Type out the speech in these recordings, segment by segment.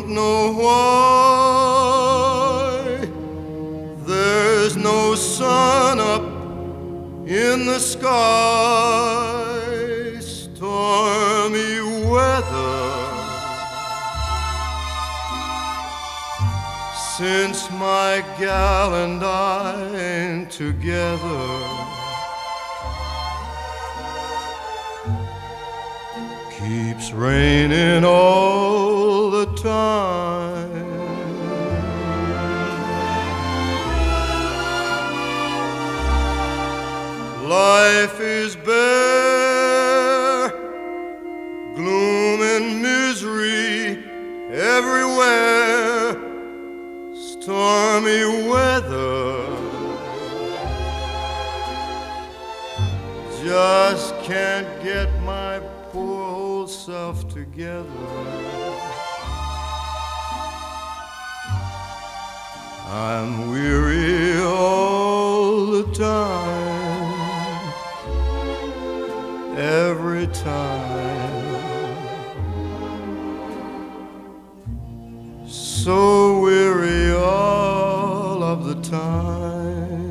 don't know why there's no sun up in the sky. Stormy weather since my gal and I ain't together. Keeps raining all the time. Life is bare, gloom and misery everywhere. Stormy weather just can't get my poor old self together. I'm weary all the time, every time, so weary all of the time.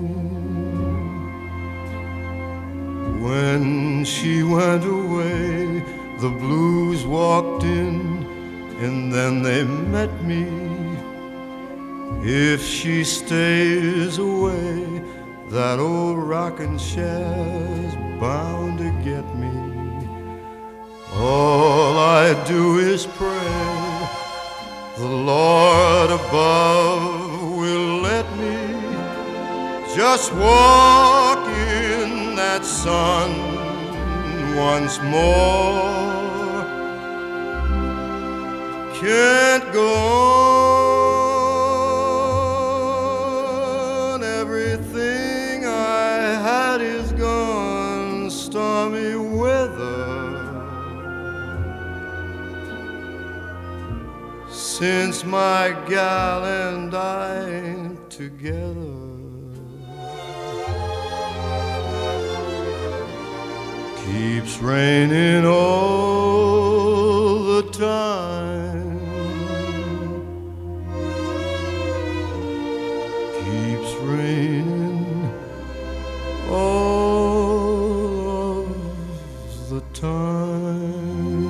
When she went away, the blues walked in, and then they met me. If she stays away, that old rocking chair's bound to get me. All I do is pray the Lord above will let me just walk in that sun once more. Can't go on, everything I had is gone. Stormy weather since my gal and I ain't together. Keeps raining all the time. Keeps raining all of the time.